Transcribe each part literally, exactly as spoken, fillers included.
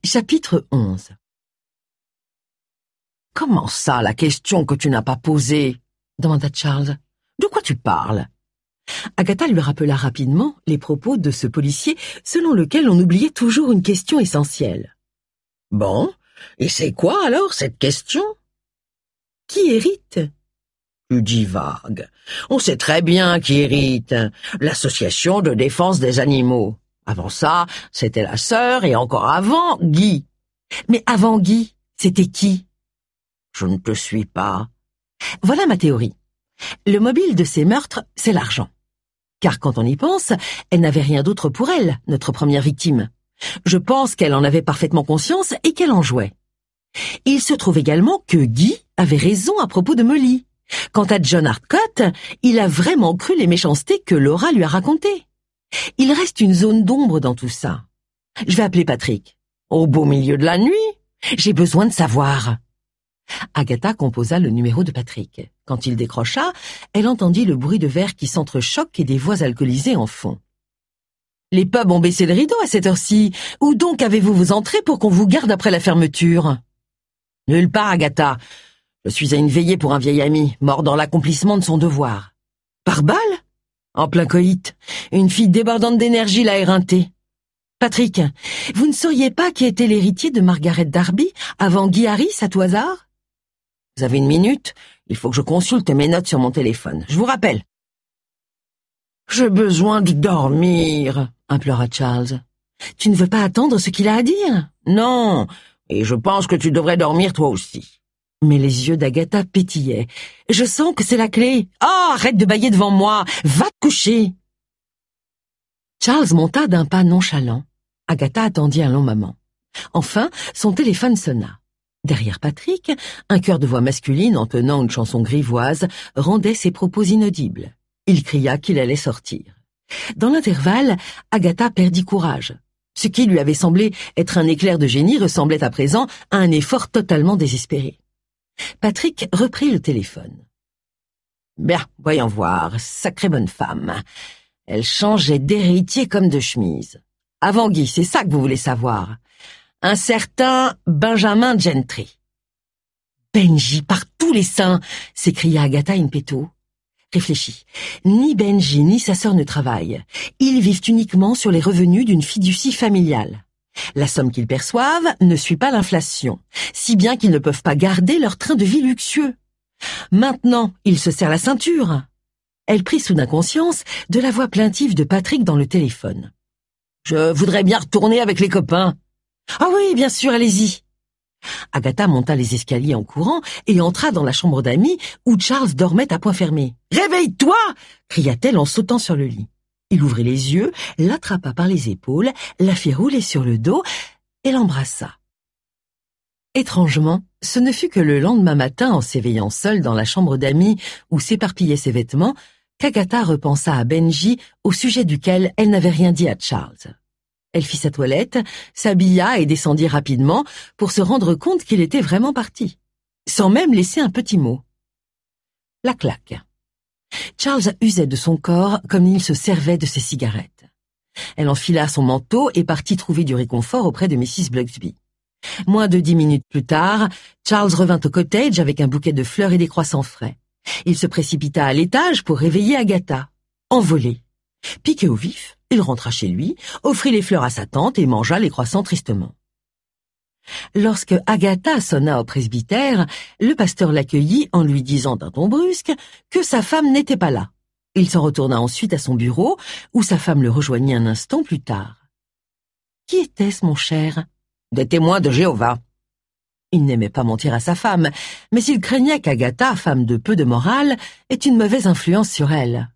Chapitre onze. « Comment ça, la question que tu n'as pas posée ?» demanda Charles. « De quoi tu parles ?» Agatha lui rappela rapidement les propos de ce policier selon lequel on oubliait toujours une question essentielle. « Bon, et c'est quoi alors cette question ?»« Qui hérite ?» ?»« Tu dis vague. On sait très bien qui hérite. L'association de défense des animaux. Avant ça, c'était la sœur et encore avant, Guy. »« Mais avant Guy, c'était qui ?»« Je ne te suis pas. » Voilà ma théorie. Le mobile de ces meurtres, c'est l'argent. Car quand on y pense, elle n'avait rien d'autre pour elle, notre première victime. Je pense qu'elle en avait parfaitement conscience et qu'elle en jouait. Il se trouve également que Guy avait raison à propos de Molly. Quant à John Hartcott, il a vraiment cru les méchancetés que Laura lui a racontées. Il reste une zone d'ombre dans tout ça. Je vais appeler Patrick. Au beau milieu de la nuit, j'ai besoin de savoir. Agatha composa le numéro de Patrick. Quand il décrocha, elle entendit le bruit de verre qui s'entrechoquent et des voix alcoolisées en fond. « Les pubs ont baissé le rideau à cette heure-ci. Où donc avez-vous vous entré pour qu'on vous garde après la fermeture ?»« Nulle part, Agatha. Je suis à une veillée pour un vieil ami, mort dans l'accomplissement de son devoir. »« Par balle ? » ?»« En plein coït. Une fille débordante d'énergie l'a éreinté. »« Patrick, vous ne sauriez pas qui était l'héritier de Margaret Darby avant Guy Harris à tout hasard ? » « Vous avez une minute ? Il faut que je consulte mes notes sur mon téléphone. Je vous rappelle. »« J'ai besoin de dormir, » implora Charles. « Tu ne veux pas attendre ce qu'il a à dire ? » ?»« Non, et je pense que tu devrais dormir toi aussi. » Mais les yeux d'Agatha pétillaient. « Je sens que c'est la clé. Oh, arrête de bâiller devant moi. Va te coucher. » Charles monta d'un pas nonchalant. Agatha attendit un long moment. Enfin, son téléphone sonna. Derrière Patrick, un chœur de voix masculine entonnant une chanson grivoise rendait ses propos inaudibles. Il cria qu'il allait sortir. Dans l'intervalle, Agatha perdit courage. Ce qui lui avait semblé être un éclair de génie ressemblait à présent à un effort totalement désespéré. Patrick reprit le téléphone. « Bien, voyons voir, sacrée bonne femme. Elle changeait d'héritier comme de chemise. Avant Guy, c'est ça que vous voulez savoir. Un certain Benjamin Gentry. »« Benji, par tous les saints !» s'écria Agatha in petto. Réfléchis. Ni Benji ni sa sœur ne travaillent. Ils vivent uniquement sur les revenus d'une fiducie familiale. La somme qu'ils perçoivent ne suit pas l'inflation, si bien qu'ils ne peuvent pas garder leur train de vie luxueux. Maintenant, ils se serrent la ceinture. Elle prit soudain conscience de la voix plaintive de Patrick dans le téléphone. « Je voudrais bien retourner avec les copains. »« Ah oui, bien sûr, allez-y. » Agatha monta les escaliers en courant et entra dans la chambre d'amis où Charles dormait à point fermé. « Réveille-toi » cria-t-elle en sautant sur le lit. Il ouvrit les yeux, l'attrapa par les épaules, la fit rouler sur le dos et l'embrassa. Étrangement, ce ne fut que le lendemain matin, en s'éveillant seule dans la chambre d'amis où s'éparpillaient ses vêtements, qu'Agatha repensa à Benji au sujet duquel elle n'avait rien dit à Charles. Elle fit sa toilette, s'habilla et descendit rapidement pour se rendre compte qu'il était vraiment parti, sans même laisser un petit mot. La claque. Charles usait de son corps comme il se servait de ses cigarettes. Elle enfila son manteau et partit trouver du réconfort auprès de missus Blugsby. Moins de dix minutes plus tard, Charles revint au cottage avec un bouquet de fleurs et des croissants frais. Il se précipita à l'étage pour réveiller Agatha. Envolée. Piqué au vif, il rentra chez lui, offrit les fleurs à sa tante et mangea les croissants tristement. Lorsque Agatha sonna au presbytère, le pasteur l'accueillit en lui disant d'un ton brusque que sa femme n'était pas là. Il s'en retourna ensuite à son bureau, où sa femme le rejoignit un instant plus tard. « Qui était-ce, mon cher ?»« Des témoins de Jéhovah. » Il n'aimait pas mentir à sa femme, mais il craignait qu'Agatha, femme de peu de morale, ait une mauvaise influence sur elle.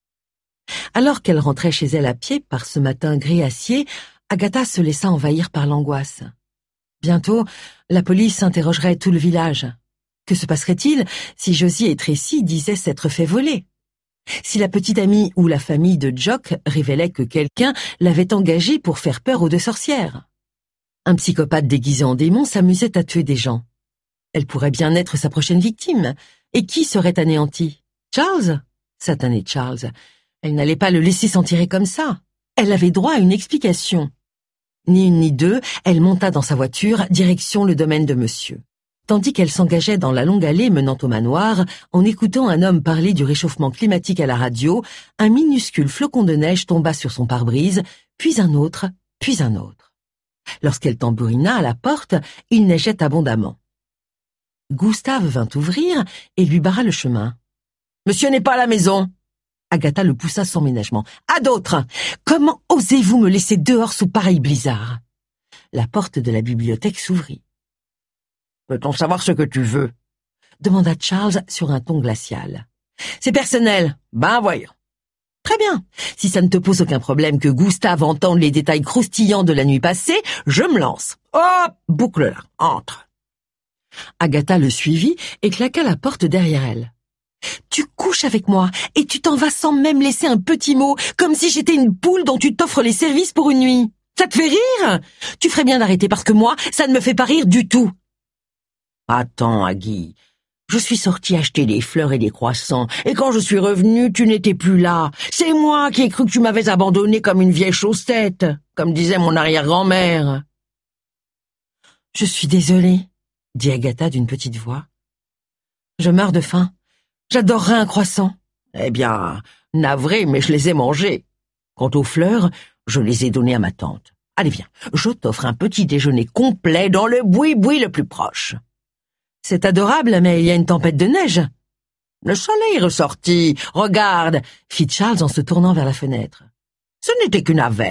Alors qu'elle rentrait chez elle à pied par ce matin gris acier, Agatha se laissa envahir par l'angoisse. Bientôt, la police interrogerait tout le village. Que se passerait-il si Josie et Tracy disaient s'être fait voler? Si la petite amie ou la famille de Jock révélait que quelqu'un l'avait engagée pour faire peur aux deux sorcières? Un psychopathe déguisé en démon s'amusait à tuer des gens. Elle pourrait bien être sa prochaine victime. Et qui serait anéanti? Charles? Satané Charles. Elle n'allait pas le laisser s'en tirer comme ça. Elle avait droit à une explication. Ni une ni deux, elle monta dans sa voiture, direction le domaine de monsieur. Tandis qu'elle s'engageait dans la longue allée menant au manoir, en écoutant un homme parler du réchauffement climatique à la radio, un minuscule flocon de neige tomba sur son pare-brise, puis un autre, puis un autre. Lorsqu'elle tambourina à la porte, il neigeait abondamment. Gustave vint ouvrir et lui barra le chemin. « Monsieur n'est pas à la maison !» Agatha le poussa sans ménagement. « À d'autres! Comment osez-vous me laisser dehors sous pareil blizzard ?» La porte de la bibliothèque s'ouvrit. « Peut-on savoir ce que tu veux ?» demanda Charles sur un ton glacial. « C'est personnel. Ben voyons. »« Très bien. Si ça ne te pose aucun problème que Gustave entende les détails croustillants de la nuit passée, je me lance. Hop, boucle-la. Entre. » Agatha le suivit et claqua la porte derrière elle. « Tu couches avec moi et tu t'en vas sans même laisser un petit mot, comme si j'étais une poule dont tu t'offres les services pour une nuit. Ça te fait rire? Tu ferais bien d'arrêter parce que moi, ça ne me fait pas rire du tout. » « Attends, Aggie, je suis sortie acheter des fleurs et des croissants, et quand je suis revenue, tu n'étais plus là. C'est moi qui ai cru que tu m'avais abandonnée comme une vieille chaussette, comme disait mon arrière-grand-mère. »« Je suis désolée, » dit Agatha d'une petite voix. « Je meurs de faim. J'adorerais un croissant. »« Eh bien, navré, mais je les ai mangés. Quant aux fleurs, je les ai données à ma tante. Allez, viens, je t'offre un petit déjeuner complet dans le boui-boui le plus proche. » « C'est adorable, mais il y a une tempête de neige. »« Le soleil est ressorti. Regarde, » fit Charles en se tournant vers la fenêtre. « Ce n'était qu'une averse. »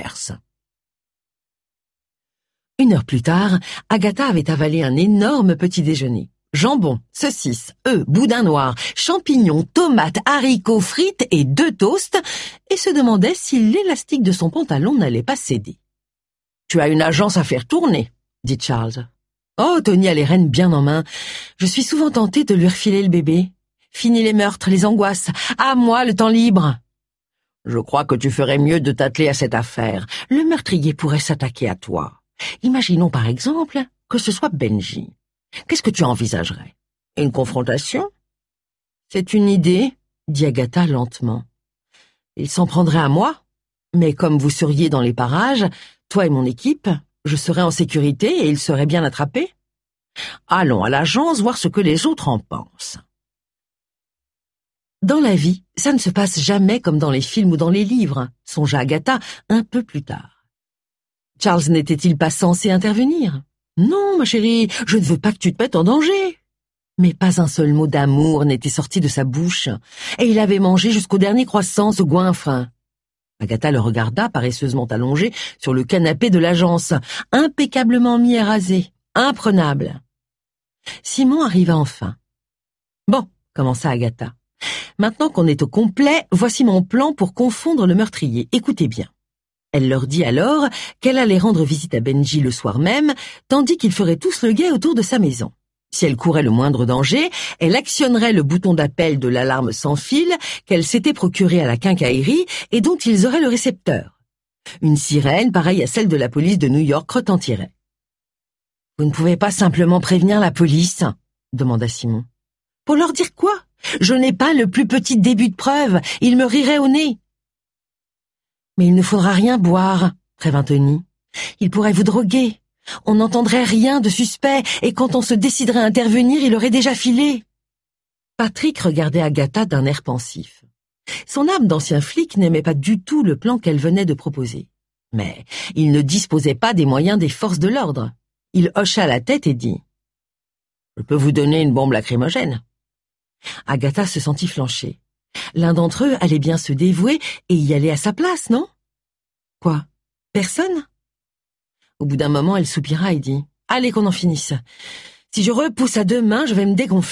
Une heure plus tard, Agatha avait avalé un énorme petit déjeuner. Jambon, saucisses, œufs, boudin noir, champignons, tomates, haricots, frites et deux toasts, et se demandait si l'élastique de son pantalon n'allait pas céder. « Tu as une agence à faire tourner, » dit Charles. Oh, Tony a les rênes bien en main. Je suis souvent tentée de lui refiler le bébé. Fini les meurtres, les angoisses. À moi, le temps libre. Je crois que tu ferais mieux de t'atteler à cette affaire. Le meurtrier pourrait s'attaquer à toi. Imaginons par exemple que ce soit Benji. Qu'est-ce que tu envisagerais? Une confrontation? C'est une idée, dit Agatha lentement. Il s'en prendrait à moi, mais comme vous seriez dans les parages, toi et mon équipe, je serais en sécurité et il serait bien attrapé. Allons à l'agence voir ce que les autres en pensent. Dans la vie, ça ne se passe jamais comme dans les films ou dans les livres, songea Agatha un peu plus tard. Charles n'était-il pas censé intervenir? Non, ma chérie, je ne veux pas que tu te mettes en danger. Mais pas un seul mot d'amour n'était sorti de sa bouche, et il avait mangé jusqu'au dernier croissant ce goinfre. Agatha le regarda paresseusement allongé sur le canapé de l'agence, impeccablement mis à raser, imprenable. Simon arriva enfin. « Bon, » commença Agatha. « Maintenant qu'on est au complet, voici mon plan pour confondre le meurtrier. Écoutez bien. » Elle leur dit alors qu'elle allait rendre visite à Benji le soir même, tandis qu'ils feraient tous le guet autour de sa maison. Si elle courait le moindre danger, elle actionnerait le bouton d'appel de l'alarme sans fil qu'elle s'était procuré à la quincaillerie et dont ils auraient le récepteur. Une sirène, pareille à celle de la police de New York, retentirait. « Vous ne pouvez pas simplement prévenir la police ?» demanda Simon. « Pour leur dire quoi? Je n'ai pas le plus petit début de preuve. Ils me riraient au nez. »« Mais il ne faudra rien boire, » prévint Tony. « Il pourrait vous droguer. On n'entendrait rien de suspect, et quand on se déciderait à intervenir, il aurait déjà filé. » Patrick regardait Agatha d'un air pensif. Son âme d'ancien flic n'aimait pas du tout le plan qu'elle venait de proposer. Mais il ne disposait pas des moyens des forces de l'ordre. Il hocha la tête et dit « Je peux vous donner une bombe lacrymogène. » Agatha se sentit flancher. L'un d'entre eux allait bien se dévouer et y aller à sa place, non? Quoi? Personne? Au bout d'un moment, elle soupira et dit « Allez qu'on en finisse. Si je repousse à deux mains, je vais me dégonfler. »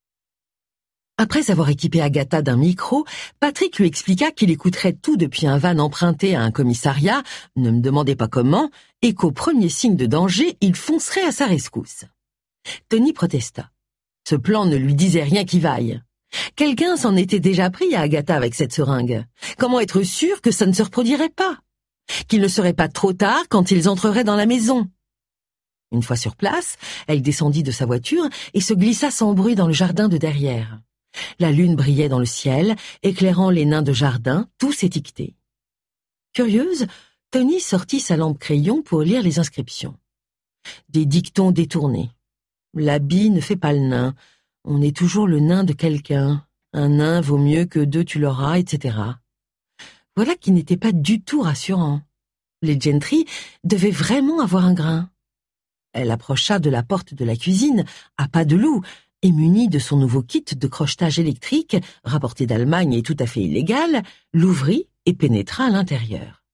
Après avoir équipé Agatha d'un micro, Patrick lui expliqua qu'il écouterait tout depuis un van emprunté à un commissariat, ne me demandez pas comment, et qu'au premier signe de danger, il foncerait à sa rescousse. Tony protesta. Ce plan ne lui disait rien qui vaille. Quelqu'un s'en était déjà pris à Agatha avec cette seringue. Comment être sûr que ça ne se reproduirait pas? Qu'il ne serait pas trop tard quand ils entreraient dans la maison? Une fois sur place, elle descendit de sa voiture et se glissa sans bruit dans le jardin de derrière. La lune brillait dans le ciel, éclairant les nains de jardin, tous étiquetés. Curieuse, Tony sortit sa lampe crayon pour lire les inscriptions. Des dictons détournés. L'habit ne fait pas le nain. On est toujours le nain de quelqu'un. Un nain vaut mieux que deux tu l'auras, et cetera. Voilà qui n'était pas du tout rassurant. Les Gentry devaient vraiment avoir un grain. Elle approcha de la porte de la cuisine, à pas de loup, et munie de son nouveau kit de crochetage électrique, rapporté d'Allemagne et tout à fait illégal, l'ouvrit et pénétra à l'intérieur.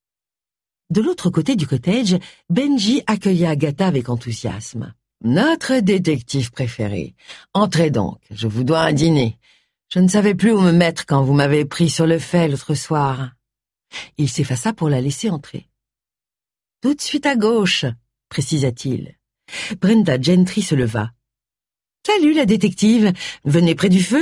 De l'autre côté du cottage, Benji accueilla Agatha avec enthousiasme. « Notre détective préféré. Entrez donc, je vous dois un dîner. Je ne savais plus où me mettre quand vous m'avez pris sur le fait l'autre soir. » Il s'effaça pour la laisser entrer. « Tout de suite à gauche, » précisa-t-il. Brenda Gentry se leva. « Salut la détective, venez près du feu ?»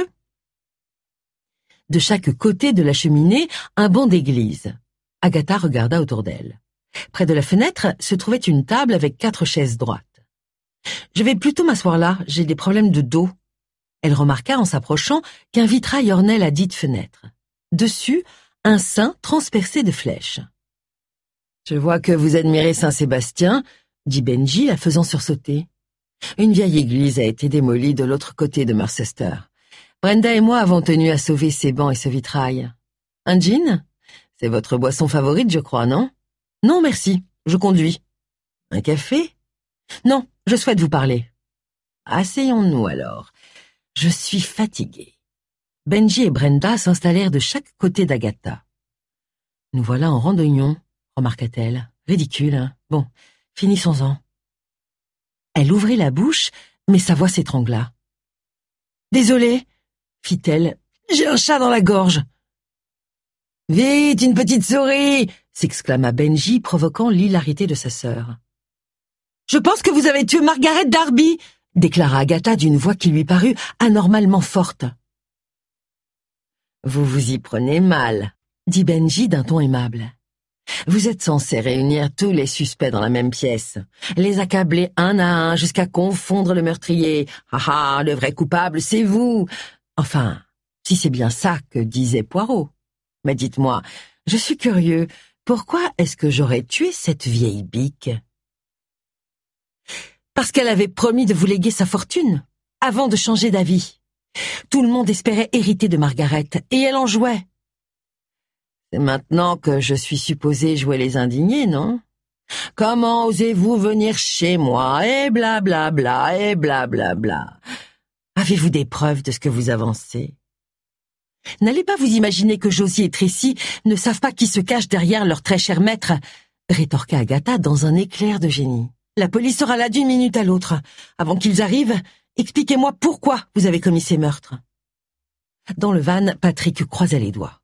De chaque côté de la cheminée, un banc d'église. Agatha regarda autour d'elle. Près de la fenêtre se trouvait une table avec quatre chaises droites. « Je vais plutôt m'asseoir là, j'ai des problèmes de dos. » Elle remarqua en s'approchant qu'un vitrail ornait la dite fenêtre. Dessus, un saint transpercé de flèches. « Je vois que vous admirez Saint-Sébastien, » dit Benji, la faisant sursauter. « Une vieille église a été démolie de l'autre côté de Mercester. Brenda et moi avons tenu à sauver ces bancs et ce vitrail. Un gin ? C'est votre boisson favorite, je crois, non ? Non, merci, je conduis. Un café ? Non, je souhaite vous parler. Asseyons-nous alors. Je suis fatiguée. » Benji et Brenda s'installèrent de chaque côté d'Agatha. « Nous voilà en randonnion, » remarqua-t-elle. « Ridicule, hein ? Bon, finissons-en. » Elle ouvrit la bouche, mais sa voix s'étrangla. « Désolée, » fit-elle, « j'ai un chat dans la gorge. »« Vite, une petite souris !» s'exclama Benji, provoquant l'hilarité de sa sœur. « Je pense que vous avez tué Margaret Darby !» déclara Agatha d'une voix qui lui parut anormalement forte. « Vous vous y prenez mal, » dit Benji d'un ton aimable. « Vous êtes censé réunir tous les suspects dans la même pièce, les accabler un à un jusqu'à confondre le meurtrier. Ah ah, le vrai coupable, c'est vous. Enfin, si c'est bien ça que disait Poirot. Mais dites-moi, je suis curieux, pourquoi est-ce que j'aurais tué cette vieille bique ? » Parce qu'elle avait promis de vous léguer sa fortune, avant de changer d'avis. Tout le monde espérait hériter de Margaret, et elle en jouait. C'est maintenant que je suis supposée jouer les indignés, non ? Comment osez-vous venir chez moi, et blablabla, bla bla, et blablabla. Bla. Avez-vous des preuves de ce que vous avancez ? N'allez pas vous imaginer que Josie et Tracy ne savent pas qui se cache derrière leur très cher maître, rétorqua Agatha dans un éclair de génie. La police sera là d'une minute à l'autre. Avant qu'ils arrivent, expliquez-moi pourquoi vous avez commis ces meurtres. Dans le van, Patrick croisa les doigts.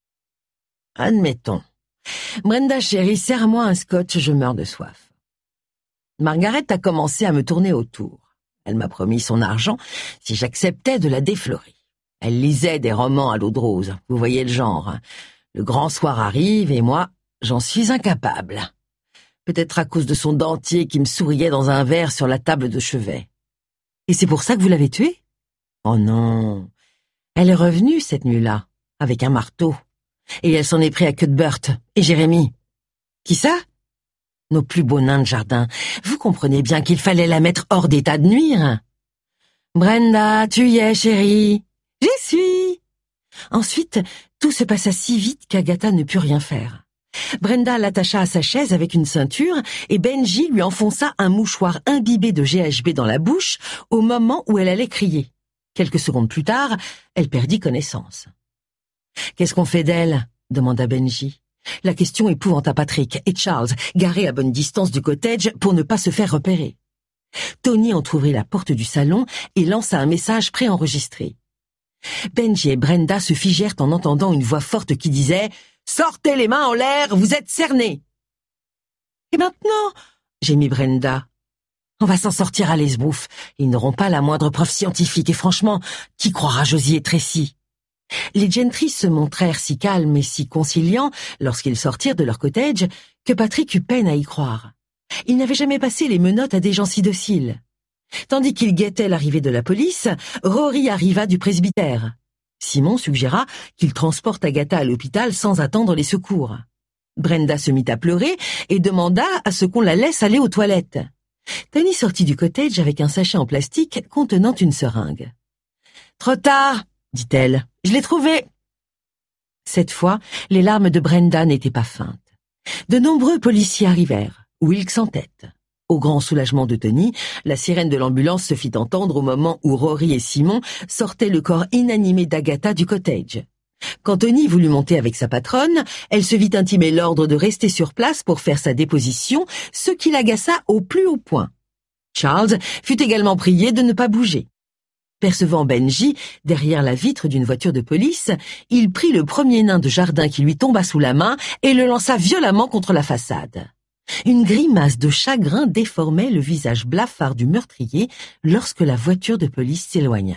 Admettons. Brenda chérie, serre-moi un scotch, je meurs de soif. Margaret a commencé à me tourner autour. Elle m'a promis son argent si j'acceptais de la déflorer. Elle lisait des romans à l'eau de rose, vous voyez le genre. Le grand soir arrive et moi, j'en suis incapable. Peut-être à cause de son dentier qui me souriait dans un verre sur la table de chevet. Et c'est pour ça que vous l'avez tuée ? Oh non. Elle est revenue cette nuit-là, avec un marteau. Et elle s'en est pris à Cuthbert et Jérémie. Qui ça ? Nos plus beaux nains de jardin. Vous comprenez bien qu'il fallait la mettre hors d'état de nuire. Brenda, tu y es, chérie. J'y suis. Ensuite, tout se passa si vite qu'Agatha ne put rien faire. Brenda l'attacha à sa chaise avec une ceinture et Benji lui enfonça un mouchoir imbibé de G H B dans la bouche au moment où elle allait crier. Quelques secondes plus tard, elle perdit connaissance. « Qu'est-ce qu'on fait d'elle ?» demanda Benji. La question épouvanta Patrick et Charles, garés à bonne distance du cottage pour ne pas se faire repérer. Tony entr'ouvrit la porte du salon et lança un message préenregistré. Benji et Brenda se figèrent en entendant une voix forte qui disait « Sortez les mains en l'air, vous êtes cernés !»« Et maintenant ?» gémit Brenda. « On va s'en sortir à l'esbrouf. Ils n'auront pas la moindre preuve scientifique et franchement, qui croira Josie et Tracy ?» Les Gentry se montrèrent si calmes et si conciliants lorsqu'ils sortirent de leur cottage que Patrick eut peine à y croire. Il n'avait jamais passé les menottes à des gens si dociles. Tandis qu'il guettait l'arrivée de la police, Rory arriva du presbytère. Simon suggéra qu'il transporte Agatha à l'hôpital sans attendre les secours. Brenda se mit à pleurer et demanda à ce qu'on la laisse aller aux toilettes. Tony sortit du cottage avec un sachet en plastique contenant une seringue. « Trop tard !» dit-elle. « Je l'ai trouvé !» Cette fois, les larmes de Brenda n'étaient pas feintes. De nombreux policiers arrivèrent, Wilkes en tête. Au grand soulagement de Tony, la sirène de l'ambulance se fit entendre au moment où Rory et Simon sortaient le corps inanimé d'Agatha du cottage. Quand Tony voulut monter avec sa patronne, elle se vit intimer l'ordre de rester sur place pour faire sa déposition, ce qui l'agaça au plus haut point. Charles fut également prié de ne pas bouger. Percevant Benji derrière la vitre d'une voiture de police, il prit le premier nain de jardin qui lui tomba sous la main et le lança violemment contre la façade. Une grimace de chagrin déformait le visage blafard du meurtrier lorsque la voiture de police s'éloigna.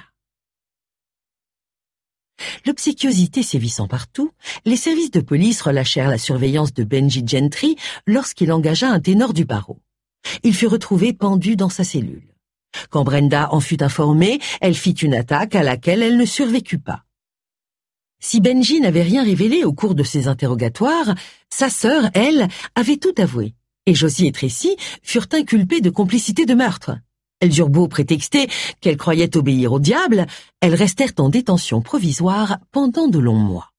L'obséquiosité sévissant partout, les services de police relâchèrent la surveillance de Benji Gentry lorsqu'il engagea un ténor du barreau. Il fut retrouvé pendu dans sa cellule. Quand Brenda en fut informée, elle fit une attaque à laquelle elle ne survécut pas. Si Benji n'avait rien révélé au cours de ses interrogatoires, sa sœur, elle, avait tout avoué, et Josie et Tracy furent inculpées de complicité de meurtre. Elles eurent beau prétexter qu'elles croyaient obéir au diable, elles restèrent en détention provisoire pendant de longs mois.